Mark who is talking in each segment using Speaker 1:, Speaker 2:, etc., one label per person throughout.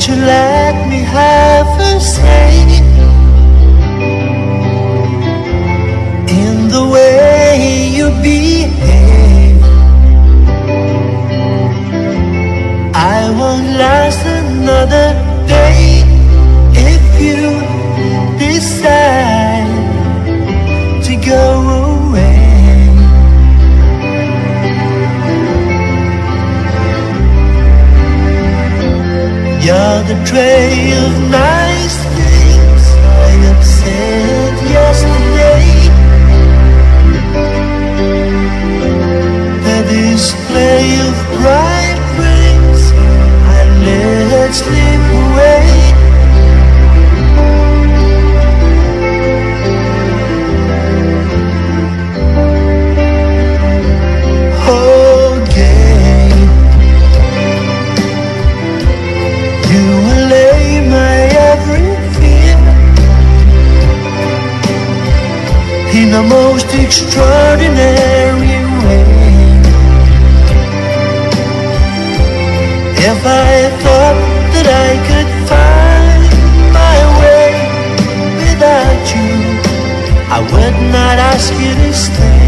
Speaker 1: Won't you let me have a say in the way you behave? I won't last another day if you decide to go away. You're the tray of nice things I have said yesterday, the display of bright rings I let slip away. In the most extraordinary way. If I thought that I could find my way without you, I would not ask you to stay.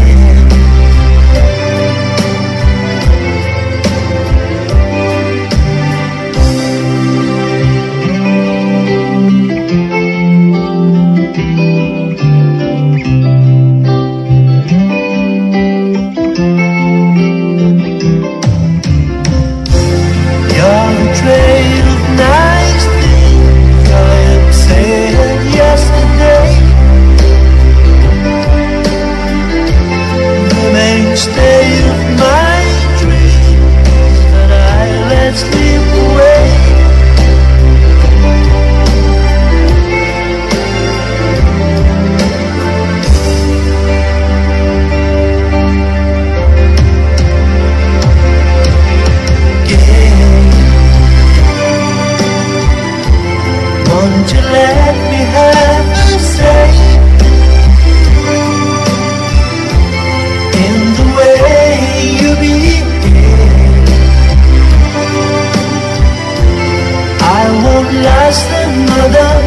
Speaker 1: Won't you let me have a say in the way you behave? I won't last another